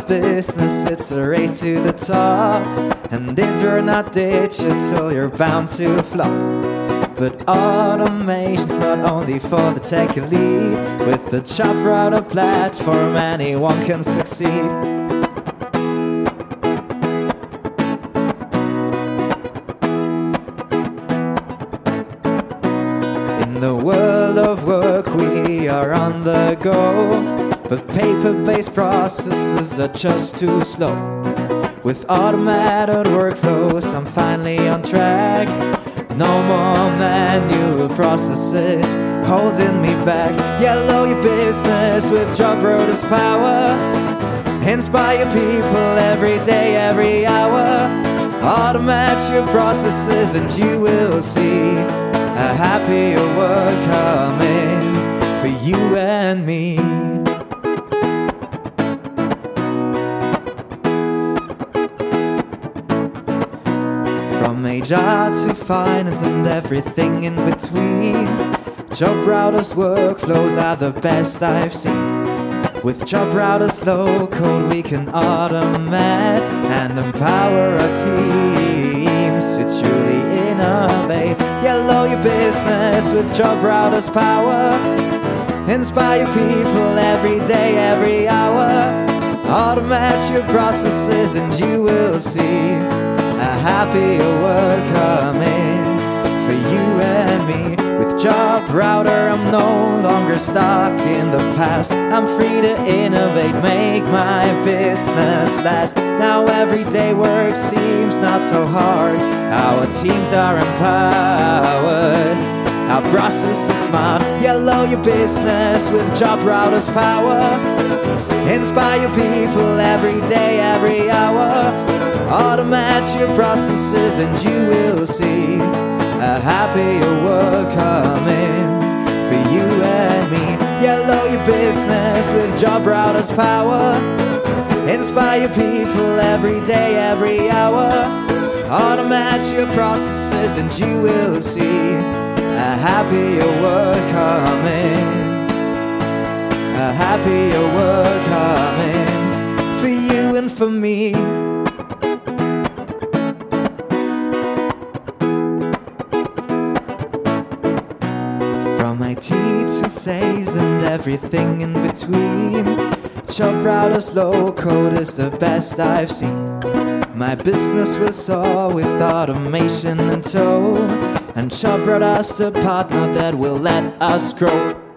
business, it's a race to the top. And if you're not digital, you're bound to flop. But automation's not only for the tech elite. With the job router platform, anyone can succeed. In the world of work, we are on the go, but paper-based processes are just too slow. With automated workflows, I'm finally on track. No more manual processes holding me back. Yellow your business with job routers power. Inspire people every day, every hour. Automate your processes and you will see a happier world coming for you and me. From HR to finance and everything in between, job routers workflows are the best I've seen. With job routers low code, we can automate and empower our teams to truly innovate. Yellow your business with job routers power. Inspire people every day, every hour. Automate your processes and you will see a happier world coming for you and me. With job router, I'm no longer stuck in the past. I'm free to innovate, make my business last. Now everyday work seems not so hard. Our teams are empowered, our process is smart. Yellow your business with job routers power. Inspire people every day, every hour. Automate your processes and you will see a happier world coming for you and me. Yellow your business with job routers power. Inspire people every day, every hour. Automate your processes and you will see a happier world coming. A happier world coming for you and for me. From IT to sales and everything in between, job routers low code is the best I've seen. My business will soar with automation in tow, and job routers the partner that will let us grow.